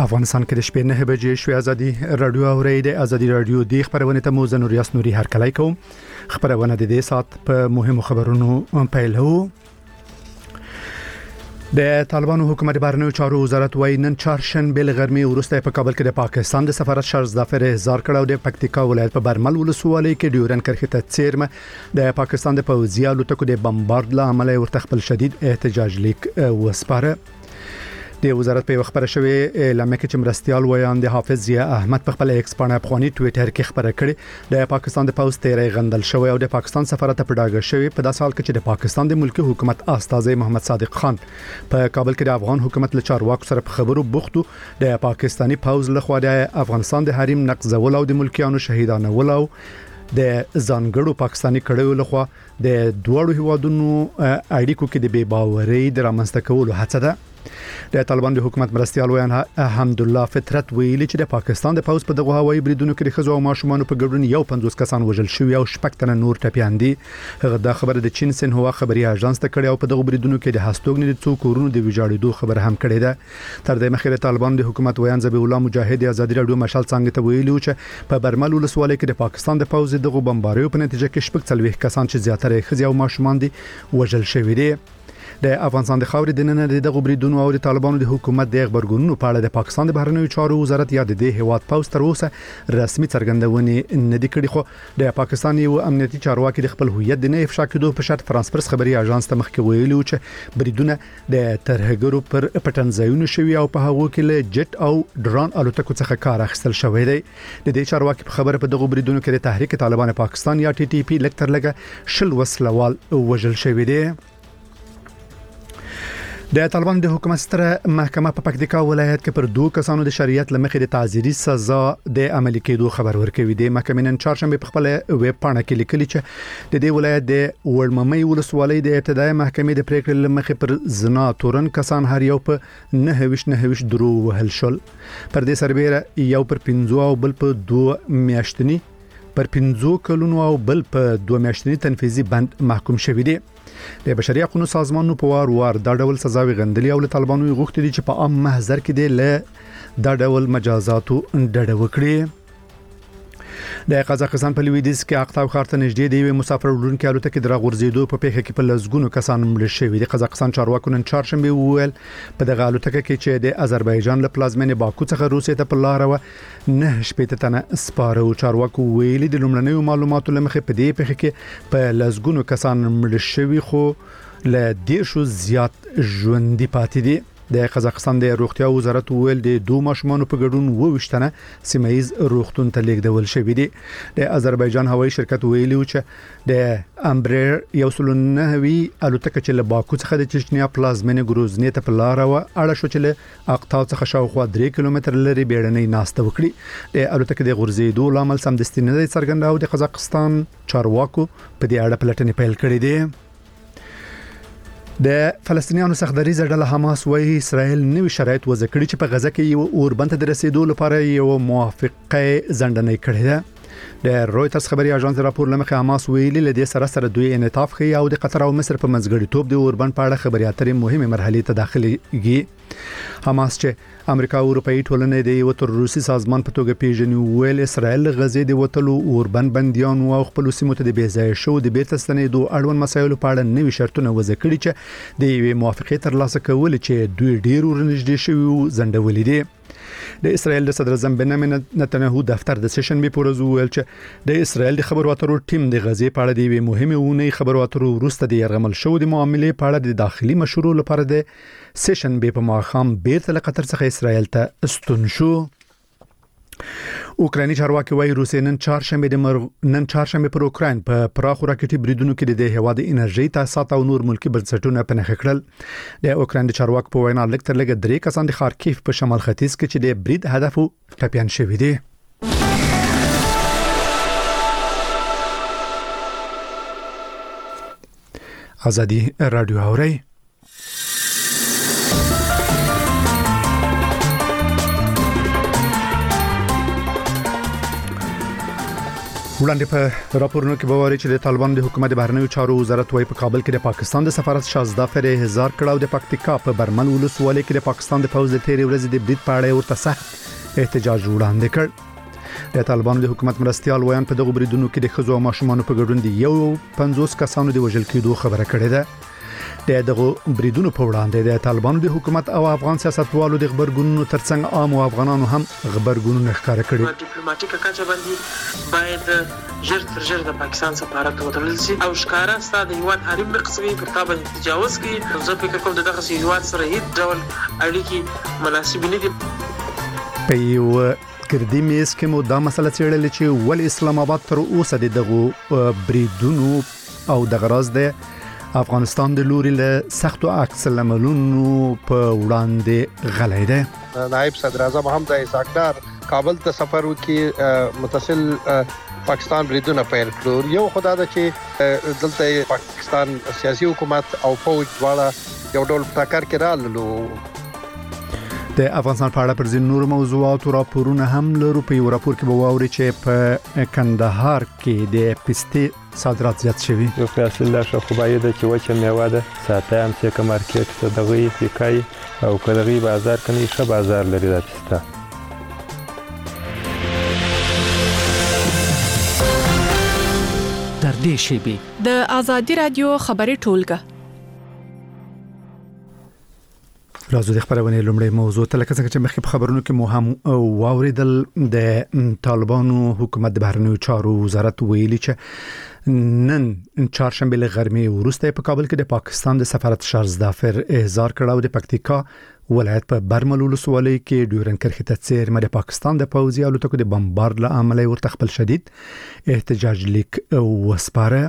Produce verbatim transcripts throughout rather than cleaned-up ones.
افغانستان کې د شپې نه بجې شوې ازادي رادیو اوري د ازادي رادیو د خبرونه ته موزه نوریاس نوري هر کله کوم خبرونه د دې سات په مهمو خبرونو پیلو. د طالبانو حکومت بهرنیو چارو وزارت وايي نن چهارشنبه لغرمه وروسته په کابل کې د پاکستان د سفارت شرزدافر احضار کړو د پکتیکا ولایت په برمل ولسوالۍ کې ډیورن کرښې ته څیرمه د پاکستان د پوځي الوتکو د بمبارد له امله ورته خپل شدید احتجاج لیک وسپاره. د وزارت په خبره شوې اعلان کې چې مرستيال ویان د حافظ ضیا احمد په خپل ایکس باندې افغاني ټوئیټر کې خبره کړې د پاکستان د پوز تیرې غندل شوی او د پاکستان سفارت په ډاګه شوی په داسې حال کې چې د پاکستان د ملکی حکومت استاذ محمد صادق خان په کابل کې د افغان حکومت له چارواکو سره په خبرو بوختو د پاکستانی پوز له خوا د افغانستان د حریم نقضول او د ملکیانو شهیدانه ولو د ځانګړو پاکستانی کړهو لخوا د دوړو هوادونو اړیکو کې د بے باورۍ د رامنځته کولو هڅه ده. د طالبان د حکومت مرستيال ویان حمد الله فطرت ویلي چې د پاکستان د پوز په دغه هوایي بریدونو کې د خزو او ماشومان په ګډون یو پنځوس کسان وژل شوی او شپږ تنه نور ټپيان دي. هغه د خبره د چین سن هوا خبري اژانس ته کړي او په دغه بریدونو کې د هستوګنې د څو کورونو د ویجاړېدو خبر هم کړي ده. تر دې مخکې طالبان د حکومت ویان ذبیح الله مجاهد ازادي رادیو مشال څنګه ته ویلي چې په برمل ولسوالۍ کې د پاکستان د پوز دغه بمباریو په نتیجه کې شپږ څلويخ کسان چې زیاتره خزي او ماشومان دي وژل شوی دي. د افغانستان د خاورې د نن د دغه بریدونو او د طالبانو د حکومت د خبرګونونو په اړه د پاکستان د بهرنیو چارو وزارت یا د هیواد پوز تر اوسه رسمي څرګندونې نه دي کړې، خو د پاکستان یو امنیتي چارواکي د خپل هویت د نه افشا کېدو په شرط فرانس پرس خبري اژانس ته مخکې ویلي چې بریدونه د ترهګرو پر پټنځایونو شوي او په هغه کې له جټ او ډرون الوتکو څخه کار اخیستل شوی دی. د دې چارواکي په خبره په دغه بریدونو کې د تحریک طالبان پاکستان یا ټي ټي پی لکتر لګه شل وسلوال وژل شوی دی. د طالبان د حکومت ستره محکمه په پکتیکا ولایت کې پر دوه کسانو د شریعت لمخې د تعزیري سزا د عملي کېدو خبر ورکوي. د محکمې نن چهارشنبه په خپل ویب پاڼه کې لیکلي چې د دې ولایت د وړممۍ ولسوالۍ د ابتدایي محکمې د پریکړې لمخې پر زنا تورن کسان هر یو په نه هوش نه هوش درو وهل شول. پر دې سربېره یو پر پنځو او بل په دوه میاشتنی پر پنځو کلونو او بل په دوه میاشتنی تنفيذي بند محکوم شوی دی. د بشري حقوقو سازمانونو په وار وار دا ډول سزاوي غندلي او له طالبانو غوښتي دي چې په عام محضر کې د ل دا ډول مجازاتو ډډه وکړي. د قزاقستان په لویدیځ کې اقطاو ښار ته نږدې دی مسافر وړونکو الوتکې د راغورځېدو په پیښه کې په لزګونو کسان مړ شوي دي. قزاقستان چارواکو نن چهارشنبه وویل په دغه الوتکه کې چې د آذربایجان له پلازمینې باکو څخه روسیې ته په لار و نه شپږ تنه سپاره او چارواکو ویلي د لومړنیو معلوماتو لمخې په دې پیښه کې په لزګونو کسان مړ شوي خو له ډیر شو زیات ژوندۍ پاتې دي. د قزاقستان د روغتیا وزارت ویل د دوه ماشومان په ګډون ووښتنه سیمایز روغتون ته لیږدول شوی دی. د آذربایجان هوایي شرکت ویلي چې د امبریر یو سل نه وی الوتکه چې له باکو څخه د چچنیا پلازمینې ګروزنی ته په لار و اړه شو چې له اقطاو څخه شاوخوا درې کیلومتر لري بیړنۍ ناسته وکړي. د الوتکه د غورځېدو لامل سمدستي نه څرګند او د قزاقستان چارواکو په دې اړه پلټنې پیل کړې دي. د فلسطینیانو سختدریزه ډله حماس وايي اسرائیل نوي شرایط وضع کړي چې په غزه کې یو اوربند ته رسیدو لپاره یو موافقه ځنډنۍ کړې ده. د رويټرز خبري اژانس راپور لمخې حماس ویلي لدې سره سره دوی انعطاف کوي او د قطر او مصر په منځګړیتوب د اوربند په اړه خبري اترې مهمه مرحله ته داخليږي. حماس چې امریکا او اروپאי ټولنې د یو تر روسي سازمان په توګه پیژني ویل اسرائیل غزې د وټلو اوربند بنديان او خپل سیمو ته د بیځای شو د بیرته ستنېدو اړوند مسایلو په اړه نوي شرطونه وضع کړي چې د یوې موافقه ترلاسه کول چې دوی ډیر ورنږدې شوي زندولې دي. د اسرائیل د صدر اعظم بنیامین نتنیاهو دفتر د سیشن به پورز ویل چې د اسرائیل د خبرو اترو ټیم د غزې په اړه د یوې مهمه ونې خبرو اترو وروسته د يرغمل شو د معاملې په اړه د داخلي مشورو لپاره د سیشن به په ماخام بیرته له قطر څخه اسرائیل ته استون شو. اوکراني چارواکي وايي روسیه نن چهارشنبه د مر... نن چهارشنبه پر اوکرين په پراخ راکټي بریدونو کې د هوا د انرژي تاسیسات او نور ملکی بنسټونه په نخښه کړل. د اوکرين د چارواکو په وینا لکتر لګ درې کسان د خارکیف په شمال ختیځ کې چې د برید هدف ټپيان شوی دي. ازادي رادیو اوري وړاندې په راپورونو کې به وایي چې د طالبان د حکومت بهرنیو چارو وزارت وايي په کابل کې د پاکستان د سفارت شازده فر هزار کړه او د پکتیکا په برمل ولسوالۍ کې د پاکستان د پوز د تیرې ورځې د برید په اړه ورته سخت احتجاج وړاندې کړ. د طالبان د حکومت مرستيال وایي په دغه بریدونو کې د خزو او ماشومانو په ګډون دي یو پنځوس کسانو د وژل کېدو خبره کړې ده. د دغه بریدونو په وړاندې د طالبانو د حکومت او افغان سیاستوالو د خبرګونونو ترڅنګ عام او افغانانو هم خبرګونونه ښکاره کړي. ډیپلوماټیکه کچه باندې باید ژر تر ژره د پاکستان سفارت وتړل شي او ښکارا ستاسو د هیواد حریم نقصوي پر تا باندې تجاوز کوي. زه فکر کوم دغه هیواد سره هیڅ ډول اړیکې مناسب نه دي. په یو کردي میز کې مو دا مسله څېړل چې ول اسلام آباد تر اوسه دغه بریدونو او دغه راز د افغانستان د لوري له سختو عکس العملونو په وړاندې غلې ده. نائب صدر اعظم هم د اساکدار کابل ته سفر وکي متصل پاکستان بریدونه پیل کړو. یو خدای دا چې دلته پاکستان سیاسي حکومت او فوج دواړه یو ډول ټکر کې رالو. د افغانستان په اړه پر ځین نور موضوعات راپورونه هم لرو. په یو راپور کې به واوري چې په کندهار کې د پستې صادرات زیات شوي. یو اصل لا شو خوبایي ده چې وچه میوه ده ساته هم چې کوم مارکیټ ته دغه فکای او کلغي بازار کني ښه بازار لري د پسته. تر دې شی د آزادي رادیو خبري ټولګه راځو د خبرونه لومړی موضوع ته لکه څنګه چې مخکې په خبرونو کې مو هم واوریدل د طالبانو حکومت د بهرنیو چارو وزارت ویلي چې نن چهارشنبه له غرمې وروسته په کابل کې د پاکستان د سفارت شازده فر احضار کړه او د پکتیکا ولایت په برمل ولسوالۍ کې ډیورن کرښې ته څیرمه د پاکستان د پوځي الوتکو د بمبارد له امله ورته خپل شدید احتجاج لیک وسپاره.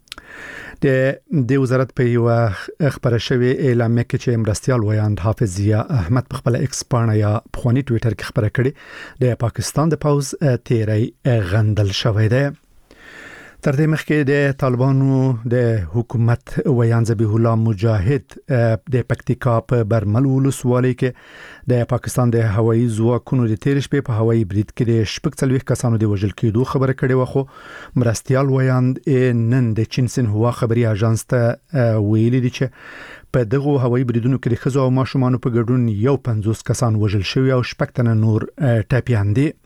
د د وزارت په یو خبره شوی اعلان کې چې مرستيال ویاند حافظ ضیا احمد په خپل ایکس پاڼه یا په ټوئیټر کې خبره کړې د پاکستان د پوز تیری غندل شوی دی. تر دې مخکې د طالبانو د حکومت ویان ذبیح الله مجاهد د پکتیکا په برمل ولسوالۍ کې د پاکستان د هوایي ځواکونو د تیر شپې په هوایي برید کې د شپږ څلويخ کسانو د وژل کېدو خبره کړې و. خو مرستيال ویان نن د چین سنهوا خبري اژانس ته ویلي دي چې په دغه هوایي بریدونو کې د خزو او ماشومانو په ګډون یو پنځوس کسان وژل شوی او شپږ تنه نور ټاپیان دي.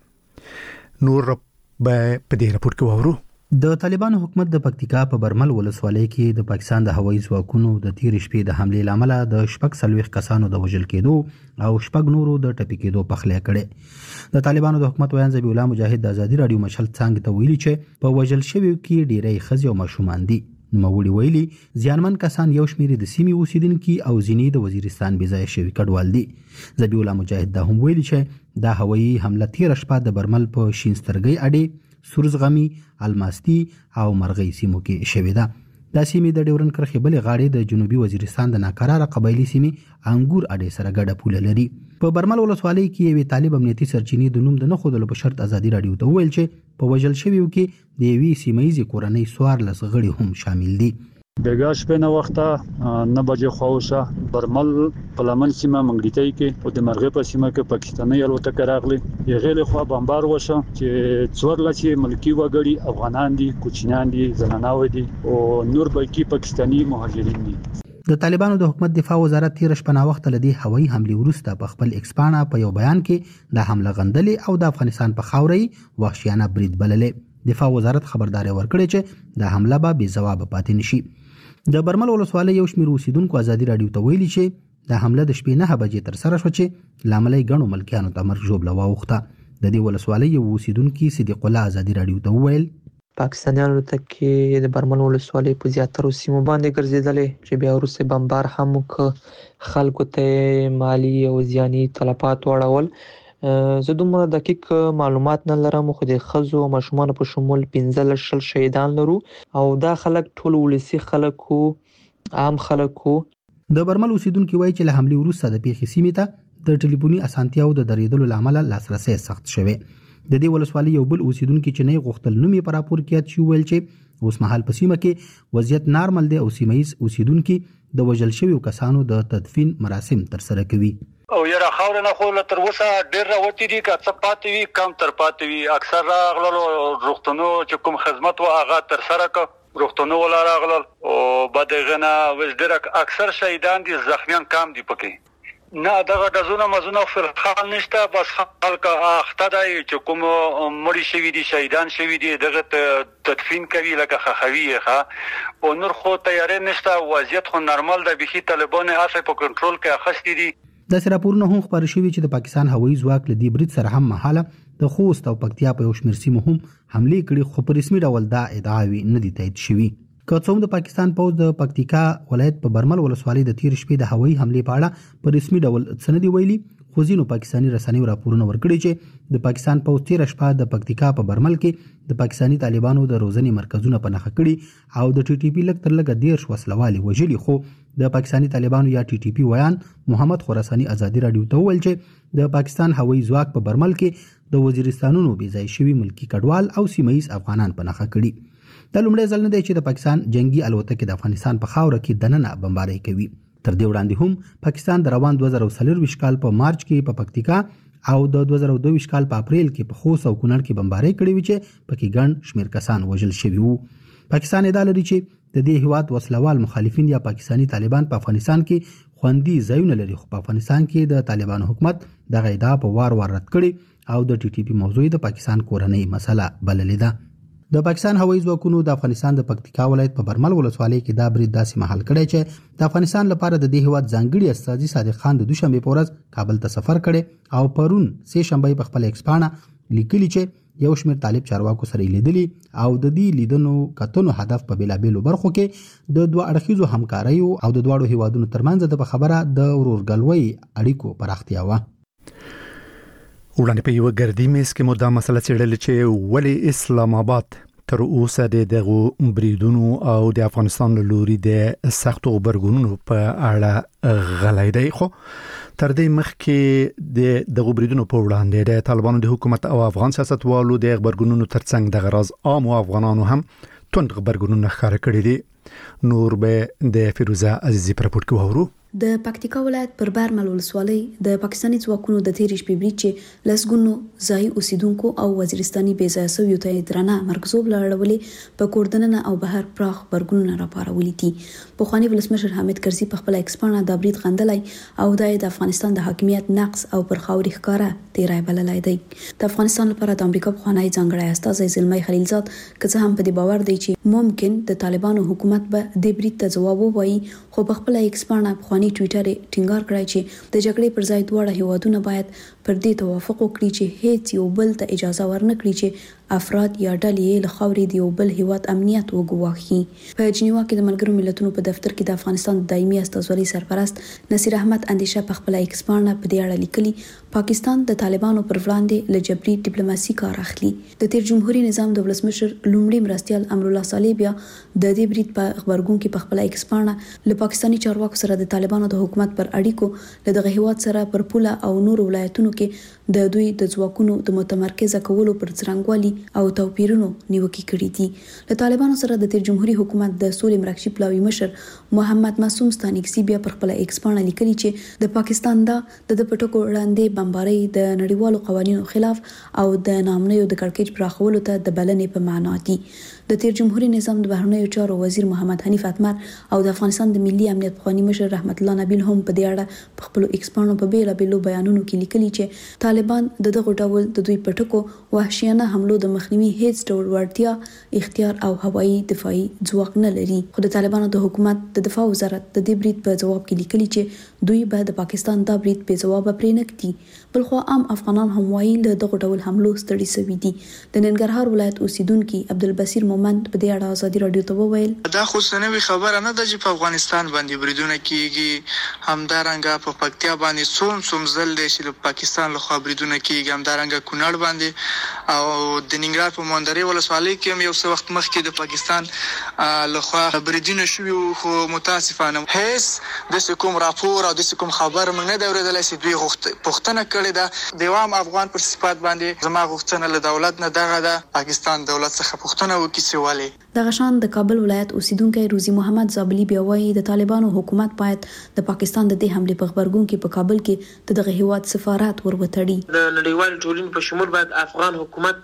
نور به په دې راپور کې وورو. د طالبانو حکومت د پکتیکا په برمل ولسوالۍ کې د پاکستان د هوایي ځواکونو د تیر شپې د حمله لامل د شپږ څلويخ کسانو د وژل کېدو او شپږ نورو د ټپي کېدو په خله کړي. د طالبانو د حکومت ویان ذبیح الله مجاهد د آزادي رادیو مشل څنګه ته ویلي چې په وژل شویو کې ډیری خزي او ماشومان دي. نوموړي ویلي ځانمن کسان یو شمېر د سیمې اوسیدونکو او ځینې د وزیرستان بځای شوی کډوال دي. ذبیح الله مجاهد دا هم ویلي چې د هوایي حمله تیر شپه د برمل په شینسترګي اډې سورزغمی الماستی او مرغی سیمو کې شوې ده. دا سیمې د ډیورن کرښې بلې غاړې د جنوبي وزیرستان د ناکراره قبایلی سیمې انګور اډې سره ګډه پوله لري. په برمل ولسوالۍ کې یو طالب امنیتي سرچینې د نوم د نه خودلو په شرط ازادي رادیو ته ویل چې په وژل شویو کې د یوې سیمایي کورنۍ سوار لس غړي هم شامل دي. بیګا شپه نه وخته نه بجې خوښه برمل پلمن سیمه منګړیتای کې او د مرغه په سیمه کې پاکستاني الوتکه راغلی. یغه له خوا بمبار وشو چې څور لچې ملکی وګړي افغانان دي، کوچنیان دي، زنانه دي او نور بلکی پاکستاني مهاجرین دي. د طالبانو د حکومت دفاع وزارت تیر شپه نا وخت لدی هوایي حمله وروسته په خپل ایکسپانا په یو بیان کې د حمله غندلې او د افغانستان په خاوري وحشیانه برید بللې. دفاع وزارت خبرداري ورکړې چې د حمله به بې جواب پاتې نشي. د برمل ولسوالۍ یو شمېر اوسیدونکو آزادي رادیو ته ویلي چې د حمله د شپې نه بجې تر سره شو چې لاملې غنو ملکیانو ته مرګ جوړ لواوخته. د دې ولسوالۍ یو اوسیدونکو صدیق الله آزادي رادیو ته ویل پاکستانیانو ته کې د برمل ولسوالۍ په زیاترو سیمو باندې ګرځیدلې چې بیا وروسته بمبار هم وکړ. خلکو ته مالی او ځاني تلفات وړول. زه دومره دقیق معلومات نه لرم خو د خزو او ماشومان په شمول پنځه لشل شهیدان لرو او دا خلک ټول ولسی خلکو عام خلکو. د برمل اوسیدونکو وایي چې له حمله وروسته د پیښې سیمې ته د ټلیفوني اسانتیاو د درېدلو لامل لاسرسي سخت شوه. د دې ولسوالۍ یو بل اوسیدونکو چې نه غوښتل نومي پر راپور کې چې ویل چې اوس مهال په سیمه کې وضعیت نارمل دی او سیمایي اوسیدونکو د وژل شویو کسانو د تدفین مراسم ترسره کوي. او یره خاور نه خو تر اوسه ډیر راوتی دي که څه پاتې وي کم تر پاتې وي. اکثر راغلو روغتونو چې کوم خدمت و هغه تر سره ک روغتونو ولا راغلل او بعد غنا وز ډیر اکثر شهیدان دي زخمیان کم دي پکې نه دغه د زونه مزونه فل خال نشته بس خلک اخته دی چې کوم مړي شوی دي شهیدان شوی دي دغه تدفین کوي لکه خخوي ښه او نور خو تیارې نشته وضعیت خو نارمل ده بخي طالبان اسه په کنټرول کې اخستي دي. د سراپورونه هم خبر شوی چې د پاکستان هوایي ځواک له دې برید سره هم مهاله د خوست او پکتیا په یو شمېر سیمو هم حمله کړې خو په رسمي ډول دا ادعاوي نه دي تایید شوي. که څوم د پاکستان پوز د پکتیکا ولایت په برمل ولسوالۍ د تیر شپې د هوایي حمله په اړه په رسمي ډول څه دی ویلي خو ځینو پاکستاني رسنیو راپورونه ورکړي چې د پاکستان پوز تیر شپه د پکتیکا په برمل کې د پاکستاني طالبانو د روزنې مرکزونه په نښه کړي او د ټي ټي پی لک تر لګ ډیر وسلوالي وجلي خو د پاکستاني طالبانو یا ټي ټي پی ویان محمد خراساني ازادي رادیو ته ویل چې د پاکستان هوایي ځواک په برمل کې د وزیرستانونو بي ځای شوی ملکی کډوال او سیمایي افغانان په نښه کړي. د لومړي ځل نه دی چې د پاکستان جنگي الوتکې د افغانستان په خاوره کې دننه بمباري کوي. تر دې وړاندې هم پاکستان د روان دوه زره څلور کال په مارچ کې په پکتیکا او د دوه زره دوه کال په اپریل کې په خوست او کونړ کې بمباري کړې وي چې پکې ګڼ شمېر کسان وژل شوي وو. پاکستان ادعا لري چې د دې هیواد وسلوال مخالفین یا پاکستانی طالبان په افغانستان کې خوندي ځایونه لري خو په افغانستان کې د طالبانو حکومت دغه ادعا په وار وار رد کړي او د ټي ټي پی موضوع د پاکستان کورنۍ مسله بللې ده. د پاکستان هوایي ځواکونو د افغانستان د پکتیکا ولایت په برمل ولسوالۍ کې دا برید داسې مهال کړی چې د افغانستان لپاره د دې هیواد ځانګړي استازي صادق خان د دوشنبه په ورځ کابل ته سفر کړي او پرون سه شنبه په خپل ایکسپانه لیکلي چې یو شمېر طالب چارواکو سره لیدلي او د دې لیدنو کتنو هدف په بیلابېلو برخو کې د دوه اړخیزو همکاریو او د دواړو هیوادونو ترمنځ د خبره د ورورګلوۍ اړیکو پراختیا و. وړاندې په یو ګردی میز کې مو دا مسله څېړلې چې ولې اسلام آباد تر اوسه د دغه بریدونو او د افغانستان له لوري د سختو غبرګونونو په اړه غلای دی. خو تر دې مخکې د دغه بریدونو په وړاندې د طالبانو د حکومت او افغان سیاستوالو د غبرګونونو ترڅنګ د غراز عام افغانانو هم توند غبرګونونه ښکار کړي دي. نور به د فیروزه عزیزی پر پورت کوو. د پکتیکا ولایت پر برمل ولسوالۍ د پاکستاني ځواکونو د تیر شپې برید چې لسګونو ځای اوسیدونکو او وزیرستاني بې ځایه شویو ته درنه مرکزوب لاړولې په کوردننه او بهر پراخ برګونونه راپارولي دي. پخوانی ولسمشر حامد کرزي په خپل ایکسپانه د برید غندلای او د افغانستان د حاکمیت نقص او پر خاوري ښکارا تیرای بللای دی. د افغانستان لپاره د امریکا پخوانی ځانګړی استازی زلمی خلیلزاد که څه هم په دې باور دی چې ممکن د طالبانو حکومت به د برید ته ځواب ووایي خو په خپل ایکسپانه پخوانی ټویټر ټینګار کړی چې د جګړې پر ځای دواړه هیوادونه باید پر دې توافق وکړي چې هیڅ یو بل ته اجازه ورنکړي چې افراد یا ډلې له خاورې د یو بل هیواد امنیت وګواښي. په جنیوا کې د ملګرو ملتونو په دفتر کې د افغانستان د دایمي استازولۍ سرپرست نصیر احمد اندیشه په خپل ایکسپانه په دې اړه لیکلي پاکستان د طالبانو پر وړاندې له جبري ډیپلوماسي کار اخلي. د تیر جمهوریت نظام د ولسمشر لومړي مرستیال امرالله صالح بیا د دې برید په خبرګون کې په خپل ایکسپانه له پاکستاني چارواکو سره د طالبانو د حکومت پر اړیکو له دغه هیواد سره پر پوله او نور ولایتونو کې د دوی د ځواکونو د متمرکز کولو پر څرنګوالي او توپیرونو نیوکې کړې دي. له طالبانو سره د تیر جمهوریت حکومت د سولې مرکزي پلاوي مشر محمد معصوم ستانکزي بیا پر خپل ایکسپانه لیکلي چې د پاکستان دا د پټکو وړاندې بمباري د نړیوالو قوانینو خلاف او د نامنیو د کړکېچ پراخولو ته د بلنې په معنا دي. د تیر جمهوریت نظام د بهرنیو چارو وزیر محمد حنیف اتمر او د افغانستان د ملي امنیت پخوانی مشر رحمت الله نبیل هم په دې اړه په خپل ایکسپانو په بیل بیلو بیانونو کې لیکلي چې طالبان د دغه ډول د دوی پټکو وحشیانه حملو د مخنیوي هیڅ ډول وړتیا اختیار او هوایي دفاعي ځواک نه لري. خو د طالبانو د حکومت د دفاع وزارت د دې برید په جواب کې لیکلي چې دوی به د پاکستان دا برید په جواب پرې نه کړي بل خو عام افغانان هم وایي له دغه ډول حملو ستړي شوي دي. د ننګرهار ولایت اوسیدونکو عبدالبصیر مومند په دې اړه ازادي رادیو ته وویل دا خو سنوي خبره نه ده چې په افغانستان باندې بریدونه کیږي همدارنګه په پکتیا باندې څوم څوم ځل دی چې پاکستان له خوا بریدونه کیږي همدارنګه کونړ باندې او د ننګرهار په مندري ولسوالۍ کې هم یو څه وخت مخکې د پاکستان له خوا بریدونه شوي خو متاسفانه هیڅ د کوم راپور او د کوم خبر موږ نه دا اوریدلای چې دوی غوښتنه کړې ده د عام افغان پر صفات باندې زما غوښتنه له دولت نه دغه ده پاکستان دولت څخه غوښتنه وکړي چې ولې د غشان د کابل ولایت اوسیدونکو روزي محمد زابلی بیا وایي د طالبانو حکومت باید د پاکستان د دې حمله په خبرګون کې په کابل کې دغه هیواد سفارت وروتړي. د نړیوال ټولنې په شمول باید افغان حکومت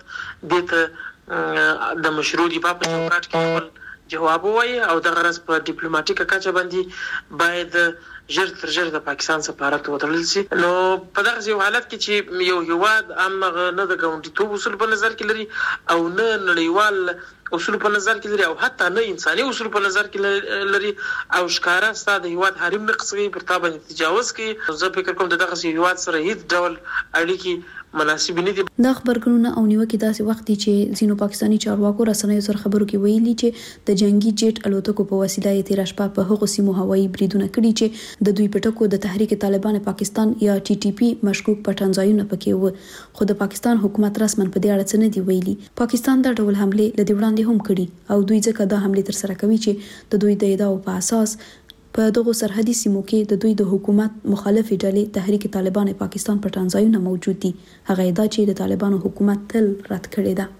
د د مشروع دفاع په چوکاټ کې خپل جواب وایي او د غرض په ډیپلوماټیکه کچه باندې باید ژر تر ژره د پاکستان سفارت وتړل شي. نو په دغه یو حالت کې چې یو هیواد امغه نه د ګاونډیتوب اصول په نظر کې لري او نه نړیوال اصول په نظر کې لري او حتی نه انساني اصول په نظر کې لري او ښکارا ستاسو د هیواد حریم نقصي پر تا باندې تجاوز کوي، زه فکر کوم دغه هیواد سره هیڅ ډول اړیکې مناسب نه دي. د خبرګونونو او نیوکې داسې وخت دی چې ځینو پاکستاني چارواکو رسنیو سره خبرو کې ویلي چې د جنگي جیټ الوتکو په وسیله یې تیر شپه په هغو سیمو هوایي بریدونه کړي چې د دوی په ټکو د تحریک طالبان پاکستان یا ټي ټي پی مشکوک پټن ځایونه پکې و، خو د پاکستان حکومت رسمن په دې اړه څه نه دی ویلي. پاکستان دا ډول حمله له دې وړاندې هم کړي او دوی ځکه دا حمله تر سره کوي چې د دوی د ادعاو په اساس په دغه سرحدي سیمو کې د دوی د حکومت مخالفې ډلې تحریک طالبان پاکستان پټن ځایونه موجود دي. هغه ادعا چې د طالبانو حکومت تل رد کړې ده.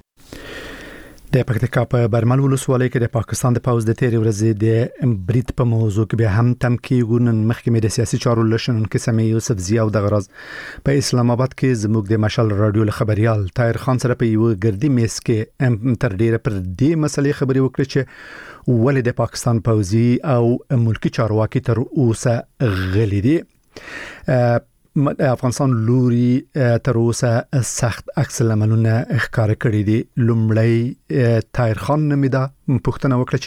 د پکتیکا په برمل ولسوالۍ کې د پاکستان د پوز د تیرې ورځې د برید په موضوع کې به هم تمکیګون مخکمه د سیاسي چارو لشن کې سمې یوسف زیا او د غرض په اسلام آباد کې زموږ د مشال رادیو خبريال طاهر خان سره په یو ګردي میس کې تر ډیره پر دې مسلې خبري وکړي چې ولې د پاکستان پوزي او ملکی چارواکي تر اوسه غلي دي. افغانستان لوري تر اوسه سخت عکس العملونه ښکار کړی دي. لومړی طاهر خان نمیدا پښتنه وکړه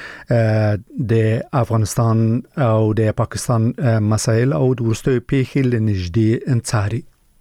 چې د افغانستان او د پاکستان مسایل او د ورستوي پیښې لنږدې انصاري.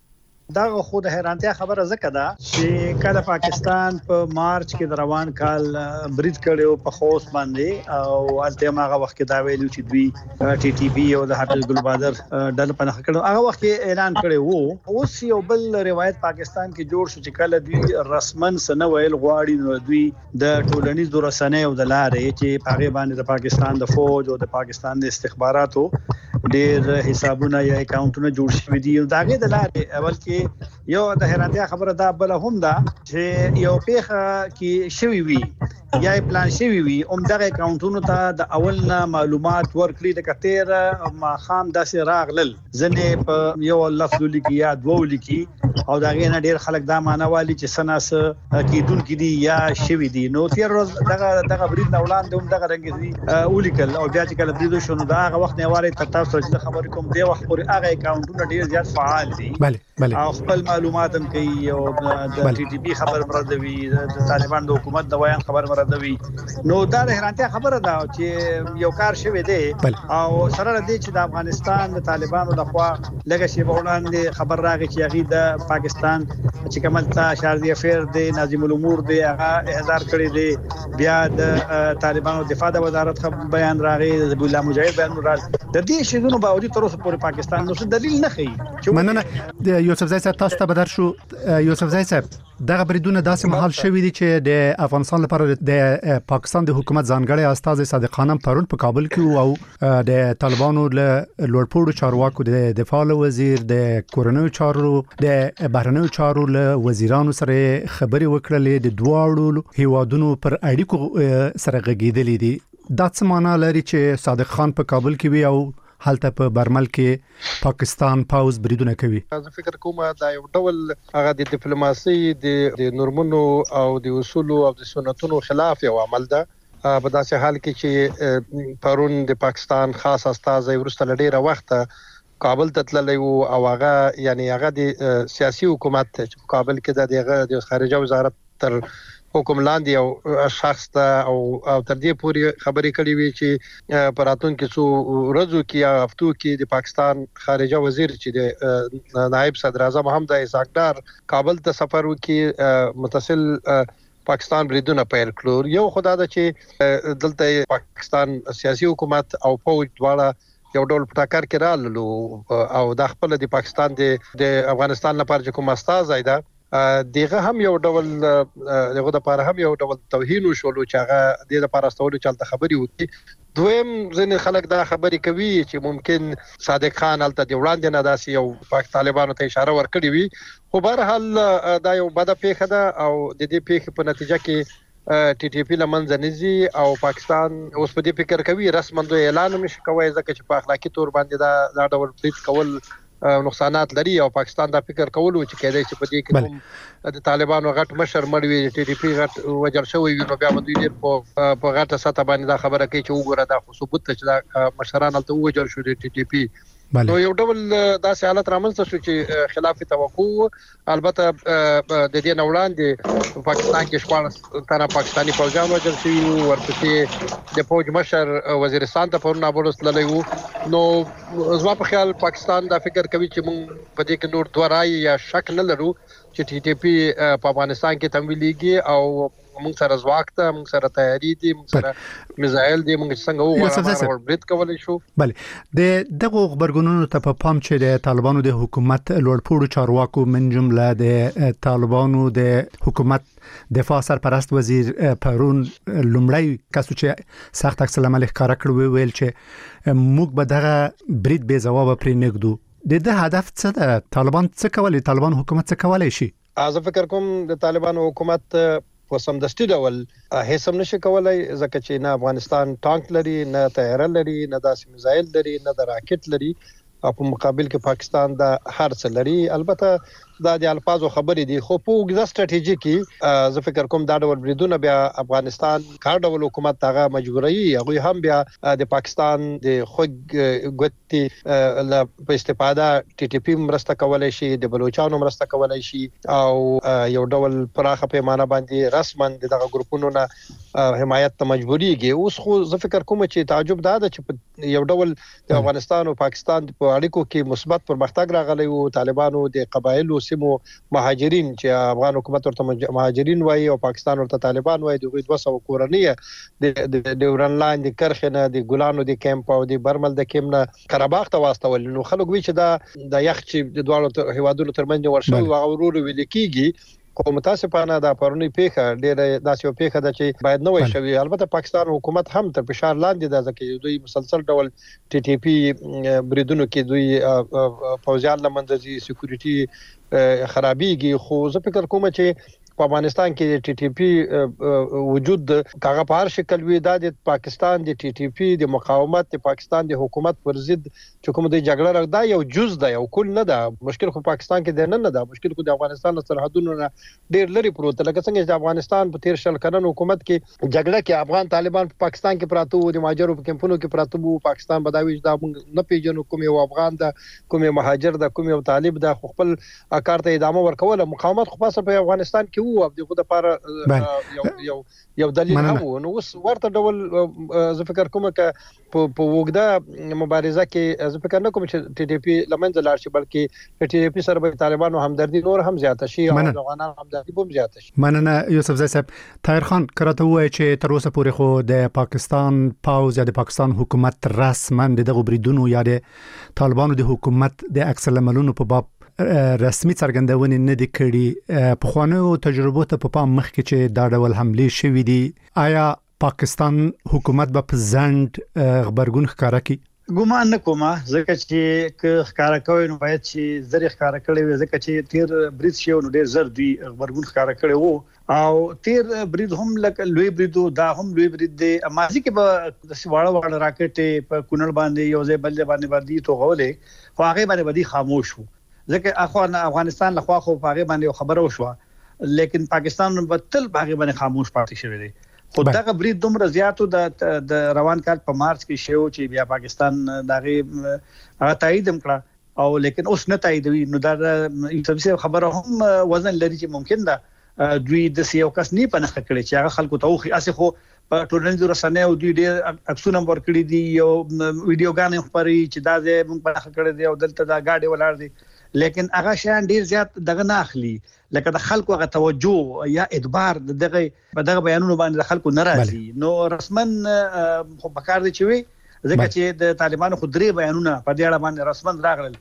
دا خو د حیرانتیا خبره زکه ده چې کله پاکستان په مارچ کې د روان کال برید کړو په خوست باندې او الته هغه وخت کې دا ویلو چې دوی ټي ټي پی او د حافظ ګل بادر ډل په نخ کړو هغه وخت کې اعلان کړی وو. اوس یو بل روایت پاکستان کې جوړ شو چې کله دوی رسمن سن ویل غواړي نو دوی د ټولنیزو رسنیو او د لارې چې هغه باندې د پاکستان د فوج او د پاکستان د استخباراتو ډېر حسابونه یا اکاونټونه جوړ شوي دي. دا غي د لارې اول کې یو د حیرانتیا خبره دا بل هم ده چې یو پیخه کې شوی وي یا پلان شوی وي اوم دغه اکاونټونو ته د اولنا معلومات ورکړي د کتیر ما خام داسې راغلل ځنه په یو لفظ لیکي یا دوه لیکي او دا غي نه ډیر خلک دا معنا والی چې سناس کیدون کې دي یا شوی دي. نو تیر ورځ دغه دغه برید نولان دوم دغه رنګ دي اولیکل او بیا چې کله برید شونه دا هغه وخت نه واره تر تاسو چې خبر کوم دی وخت پورې هغه اکاونټونه ډیر زیات فعال دي. بله بله خپل معلومات هم کوي او د ټي ټي پی خبر مردوي د طالبان د حکومت د ویان خبر مردوي. نو دا حیرانتیا خبره ده چې یو کار شوی دی او سره د چې د افغانستان د طالبانو د خوا لږه شی وړاندې خبر راغی چې هغه د پاکستان چې کمل تا شاردی افیر دی ناظم الامور دی هغه احضار کړی دی. بیا د طالبانو دفاع د وزارت بیان راغی د بولا مجاهد بیان راغی. د دې شیونو باوجود تر اوسه پورې پاکستان نو څه دلیل نه خي. مننه یوسف زای صاحب تاسو ته بدر شو. یوسف زای صاحب دغه بریدونه داسې محل شوی دي چې د افغانستان لپاره د پاکستان د حکومت ځانګړي استاد صادق خانم پرون په کابل کې او د طالبانو له لوړپوړو چارواکو د دفاع وزیر د کورنیو چارو د بهرنیو چارو له وزیرانو سره خبري وکړلې د دواړو هیوادونو پر اړیکو سره غږیدلې دي. دا څه معنا لري چې صادق خان په کابل کې وي او حالته په برمل کې پاکستان پاوز بریدونه کوي؟ زه فکر کوم دا یو ډول هغه د ډیپلوماسي د نورمونو او د اصول او د سنتونو خلاف یو عمل ده. په داسې حال کې چې پرون د پاکستان خاص استاد ورسته لډیره وخت کابل ته تللی او هغه یعنی هغه د سیاسي حکومت چې کابل کې د خارجه وزارت تر حکم لاندې او شخص ته او تر دې پورې خبرې کړې وي چې پراتون کې څو ورځو کې یا هفتو کې د پاکستان خارجه وزیر چې د نائب صدر اعظم حمزه اسحاق کابل ته سفر وکړي متصل پاکستان بریدونه پیل کړو. یو خدای دا چې دلته پاکستان سیاسي حکومت او فوج دواړه یو ډول پټاکر کې رالو او د خپل د پاکستان د افغانستان لپاره کوم استاد زیاده دغه هم یو ډول دغه د لپاره هم یو ډول توهین وشول چې هغه د لپاره استول چلته خبري وتی دویم ځین خلک دا خبري کوي چې ممکن صادق خان الته دی وړاندې نه داسي یو پاک طالبانو ته اشاره ورکړي وي خو بهر حال دا یو بده پیښه ده او د دې پیښې په نتیجه کې ټي ټي پی لمنځه نزي او پاکستان اوس په دې فکر کوي رسماً دوی اعلان نشي کوي ځکه چې په اخلاقی تور باندې دا دا ډول فریض کول نقصانات لري او پاکستان دا فکر کول چې کېدای شي په دې کې کوم د طالبانو غټ مشر مړوي ټي ټي پی غټ وجل شوی نو بیا دوی ډیر په په غټه سطح باندې دا خبره کوي چې وګوره دا ثبوت چې دا مشران ته وجل شو د ټي ټي پی نو یو ډول داسې حالت رامنځته شو چې خلاف توقع البته د دې نوړاندې پاکستان کې شپږ تنه پاکستانی فوجان وژل شوي ورپسې د فوج مشر وزیرستان ته پرونه بولس تللی وو نو زما په خیال پاکستان دا فکر کوي چې موږ په دې کې نور دوه رای یا شک نه لرو چې ټي ټي پی په افغانستان کې تمویلېږي او موږ سره ځواک ته موږ سره تیاری دي موږ سره میزایل دي موږ څنګه وغواړو برید کولای شو بله د دغه خبرګونونو ته په پام چې د طالبانو د حکومت لوړپوړو چارواکو من جمله د طالبانو د حکومت دفاع سرپرست وزیر پرون لومړی کسو چې سخت عکس العمل ښکارا کړو ویل چې موږ به دغه برید بې ځواب پرې نګدو د دې هدف څه ده طالبان څه کوي طالبان حکومت څه کولای شي زه فکر کوم د طالبانو حکومت په سمدستي ډول هیڅ هم نشي کولای ځکه چې نه افغانستان ټانک لري نه طیاره لري نه داسې میزایل لري نه د راکټ لري او په مقابل کې پاکستان د هر څه لري البته دا د الفاظو خبرې دي خو په وګړه ستراتیژي کې زه فکر کوم دا ډول بریدونه بیا افغانستان کار ډول حکومت هغه مجبوري هغه هم بیا د پاکستان د خوګ ګوتې ل په استفاده ټي ټي پی مرسته کولای شي د بلوچستان مرسته کولای شي او یو ډول پراخه پیمانه باندې رسماً دغه ګروپونو نه حمایت ته مجبوريږي اوس خو زه فکر کوم چې تعجب دا ده چې یو ډول د افغانستان او پاکستان په اړیکو کې مثبت پرمختګ راغلی او طالبانو د قبایلو سیمو مهاجرین چې افغان حکومت ورته مهاجرین وایي او پاکستان ورته طالبان وایي دغه دوه سوه کورنۍ د ډیورن لاین د کرخنه د ګلانو د کیمپ او د برمل د کیمپ نه قرهباغ ته واستول نو خلک وی چې دا د یخ چې د دوه هیوادونو ترمنځ ورشو او ورور ویل کیږي خو متاسفانه دا پرونی پیښه ډیره داسې پیښه ده چې باید نه وای شوی البته پاکستان حکومت هم تر فشار لاندې ده ځکه دوی مسلسل ډول ټي ټي پی بریدونو کې دوی فوجان لمنځي سکیورټي خرابېږي خو زه فکر کوم چې په افغانستان کې ټي ټي پی وجود کاغه په هر شکل وی د پاکستان د ټي ټي پی د مقاومت د پاکستان د حکومت پر ضد چې کوم د جګړه راغدا یو جز ده یو کل نه ده مشکل خو پاکستان کې د نه نه ده مشکل خو د افغانستان سرحدونو نه ډیر لري پروت لکه څنګه چې افغانستان په تیر شل کلن حکومت کې جګړه کې افغان طالبان په پاکستان کې پراته وو د مهاجرو په کمپونو کې پراته وو پاکستان بداوي دا نه پیژنو کوم یو افغان ده کوم یو مهاجر ده کوم یو طالب ده خپل کار ته ادامه ورکول مقاومت خو په افغانستان کې وو د خو د لپاره یو یو یو دلیل هم نو اوس ورته ډول زه فکر کوم چې په وګړه مبارزه کې زه فکر نه کوم چې ټي ټي پی لمنځه لاړ شي بلکې ټي ټي پی سره به طالبانو همدردي نور هم زیاته شي او افغانانو همدردي هم زیاته شي مننه یوسف زئی صاحب طاهر خان کراته وایي چې تر اوسه پورې خو د پاکستان پاوز یا د پاکستان حکومت رسما دغه بریدونو یا د طالبانو د حکومت د عکس العملونو په باب رسمي څرګندونې نه دي کړې په خوانو تجربو ته په پام مخ کې چې دا ډول حمله شوې دي آیا پاکستان حکومت به په ځند خبرګون ښکارا کړي ګومان نه کومه ځکه چې ک ښکارا کوي نو باید چې زری ښکارا کړي وي ځکه چې تیر برید شو نو ډیر زر دی خبرګون ښکارا کړي وو او تیر برید هم لکه لوی بریدو دا هم لوی برید دی مازی کې به د سواړه واړه راکټ په کونړ باندې یو ځای بل باندې باندې تو غولې خو هغه باندې باندې خاموش وو ځکه اخوان افغانستان لخوا خو هغه باندې خبره وشوه لیکن پاکستان په تل هغه باندې خاموش پاتې شوی دی خو دغه برید دومره زیاتو د روان کال په مارچ کې شو چې بیا پاکستان دغه هغه تایید کړه او لیکن اوس نه تاییدوي نو دا یو خبره هم وزن لري چې ممکن ده دوی د سیو کس نه پنځه کړي چې هغه خلکو ته خو اسه خو په ټولنیزو رسنیو او دوی ډېر عکسونه ورکړي دي یو ویډیوګانې خبري چې دا زه مونږ پنځه کړي دي او دلته دا گاډي ولار دي لیکن هغه شان ډیر زیات دغه نه اخلي لکه د خلکو هغه توجه یا ادبار دغه په دغه بیانونو باندې د خلکو ناراضي نو رسمن خو بکار دي چې وي ځکه چې د طالبانو خو درې بیانونه په دې اړه باندې رسمن راغلل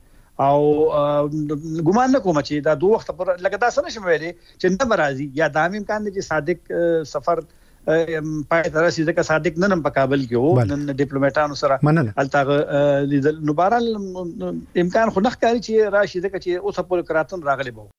او ګمان نه کوم چې دا دوه وخت پر لکه دا څنګه شمه ویلي چې نه مرাজি یا د امکان دي چې صادق سفر پای تر رسیدل ځکه صادق نن په کابل کې وو نن ډیپلوماټانو سره الته لیدل نو بهرال امکان خو نه ښکاري چې راشي ځکه چې اوس په کراتن راغلي بو.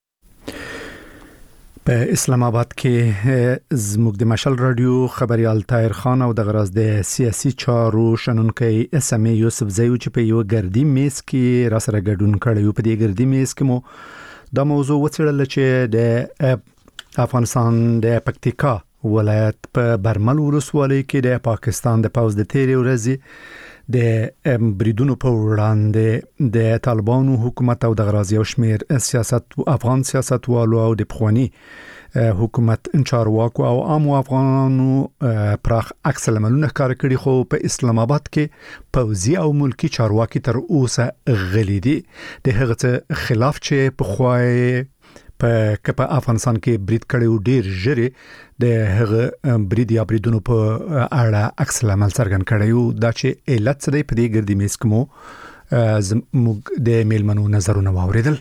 په اسلام آباد کې زموږ د مشال رادیو خبريال طاهر خان او د غراز د سیاسي چارو شنونکي اس ام یوسف زیو چې په یو ګردی میز کې را سره ګډون کړی په دې ګردی میز کې مو د موضوع وڅېړل چې د افغانستان د پکتیکا ولایت په برمل ولسوالۍ کې د پاکستان د پوز د تیری ورځي د بریدونو په وړاندې د طالبانو حکومت او د غرازي او شمیر سیاست افغان سیاستوالو او د پخوانی حکومت چارواکو او عام افغانانو پراخ عکس العملونه ښکار کړي خو په اسلام آباد کې پوځي او ملکی چارواکي تر اوسه غلي دي د هغه خلاف چې په خوای په کپا افغانستان کې برید کړي ډیر ژری د هغه برید یا بریدونو په اړه عکس العمل څرګند کړي دا چې علت څه دی په دې ګردی میز کوم زموږ د میلمنو نظرونه واوریدل.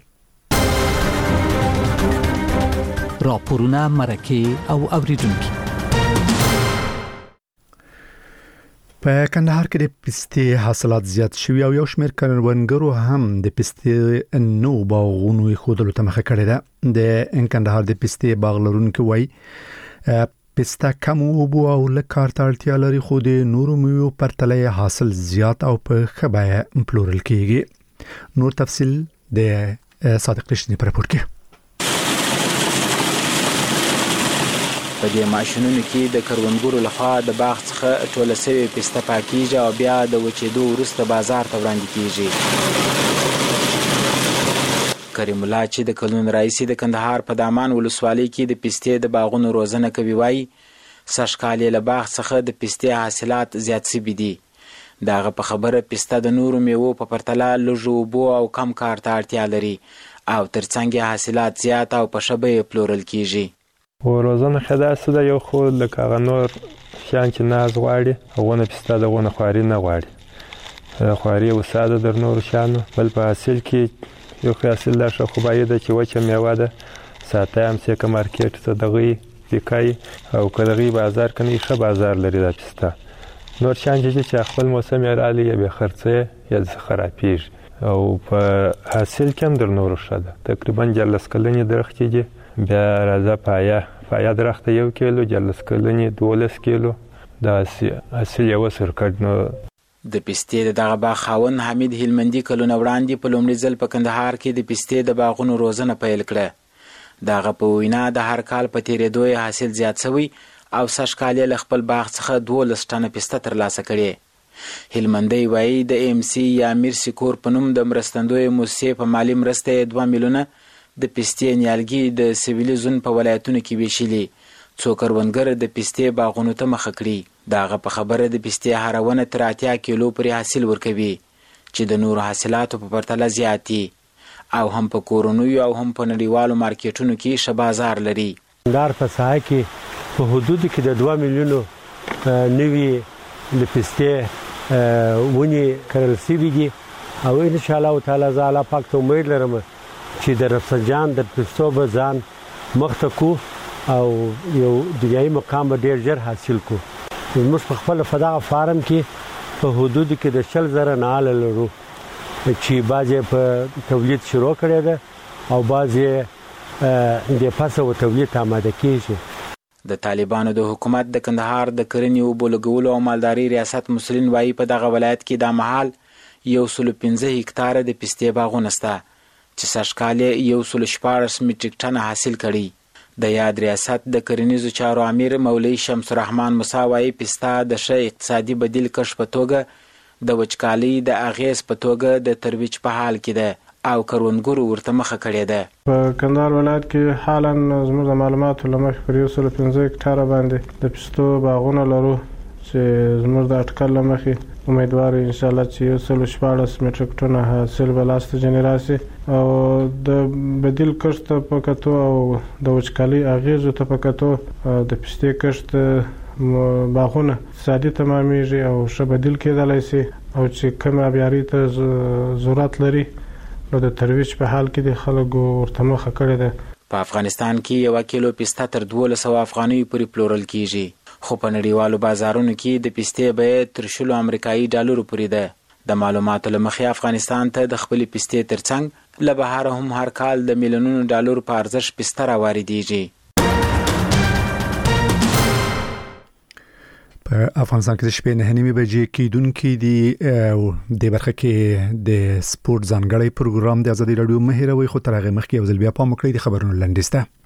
راپورونه مرکه او اوریدونکو په کندهار کې د پستې حاصلات زیات شوي او یو شمېر کروندګرو هم د پستې نو باغونو خودلو ته مخه کړې ده. د کندهار د پستې باغ لرونکو وایي پسته کم اوبو او لکار ته اړتیا لري خو د نورو میوو پرتله حاصل زیات او په ښه بیه پلورل کیږي. نور تفصیل د صادق رشدي په راپور کې. په دې ماشینونو کې د کروندګرو لخوا د باغ څخه ټوله سوي پسته پاکیږي او بیا د وچېدو وروسته بازار ته وړاندې کیږي. کریم الله چې د کلونو راهیسې د کندهار په دامان ولسوالۍ کې د پستې د باغونو روزنه کوي وایي سږکال یې له باغ څخه د پستې حاصلات زیات سوي دي. د هغه په خبره پسته د نورو میوو په پرتله لږ اوبو او کم کار ته اړتیا لري او ترڅنګ یې حاصلات زیات او په ښه بیه پلورل کیږي. و روزنه خدا سده یو خو لکه هغه نور شیان چې ناز غواړي هغونه پسته دغونه خواري نه غواړي خواري وساده در نور شیانو بل په حاصل کې یو حاصل دا ښه خو باید چې وچه میوه ده ساته هم چې که مارکیټ ته دغوی بیکای او که دغوی بازار کنی ښه بازار لري دا پسته نور شیان چې خپل موسم یې رالی یا بې خرڅه یا خرابیږي او په حاصل کې هم در نور ښه ده تقریبا جلس کلنې درختې دي بیا راځه پایه پایه درخت یو کیلو جلس کلنې دولس کیلو دا حاصل یو سرکټ نو د پستې دغه باغ خاوند حمید هلمندي کلونه وړاندې په لومړي ځل په کندهار کې د پستې د باغونو روزنه پیل کړه. دغه په وینا د هر کال په تیرېدو یې حاصل زیات شوی او سږکال یې له خپل باغ څخه دولس ټنه پسته ترلاسه کړې. هلمندي وایي د ایم سی یا امیر سکور په نوم د مرستندوی موسسې په مالي مرسته یې دوه میلیونه د پستې نیالګي د سویلي زون په ولایتونو کې ویشلي څو کروندګر د پستې باغونو ته مخه کړي. د هغه په خبره د پستې هره ونه تر اتیا کیلو پورې حاصل ورکوي چې د نورو حاصلاتو په پرتله زیات دي او هم په کورنیو او هم په نړیوالو مارکیټونو کې ښه بازار لري. کندهار په ساحه کې په حدودو کې د دوه میلیونو نوي د پستې ونې کرل سوي دي او انشاءالله تعالی زه الله پاک ته امید لرم چې د رفسنجان د پستو به ځان مخته کو او یو دنیایي مقام به ډېر ژر حاصل کو. موږ په خپل په دغه فارم کې په حدودو کې د شل زره نهاله لرو چې بعض یې په تولید شروع کړی ده او بعض یې د پسه و تولید آماده کېږي. د طالبانو د حکومت د کندهار د کرنې اوبو لګولو او مالدارۍ ریاست مسلین وایي په دغه ولایت کې دا مهال یو سلو پنځه هکتاره د پستې باغونه شته چې سږکال یې یو سلو شپاړس میټریک ټنه حاصل کړي. د یاد ریاست د کرنیزو چارو امیر مولوي شمس الرحمن موسی وایي پسته د ښه اقتصادي بدیل کښت په توګه د وچکالۍ د اغیز په توګه د ترویج په حال کې ده او کروندګرو ورته مخه کړې ده. په کندهار ولایت کې حالا زموږ د معلوماتو له مخې پر یو سلو پنځه هکټاره باندې د پستو باغونه لرو چې زموږ د اټکل له مخې امیدوار ان شاء الله چې یو سلو شپاړس میټریک ټنه حاصل به لاسته ځینې راسي او د بدیل کښت په کتو او د وچکالۍ اغیزو ته په کتو د پستې کښت باغونه اقتصادي تمامیږي او ښه بدیل کېدلی شي او چې کوم آبیاري ته ضرورت لري نو د ترویج په حال کې د خلکو ورته مخه کړې ده. په افغانستان کې یو کیلو پسته تر دولس سوه افغانیو پورې پلورل کیږي، خو په نړیوالو بازارونو کې د پستې بیه تر شلو امریکایي ډالرو پورې ده. د معلوماتو له مخې افغانستان ته د خپلې پستې ترڅنګ له بهره هم هر کال د میلیونونو ډالرو په ارزښت پسته راواردېږي. په افغانستان کې د شپې نه نیمې بجې کېدونکي دي او د برخه کې د سپورت ځانګړی پروګرام د ازادي رادیو مهیروي، خو تر هغه مخکې یو ځل بیا پام وکړئ د خبرونو لنډیسته.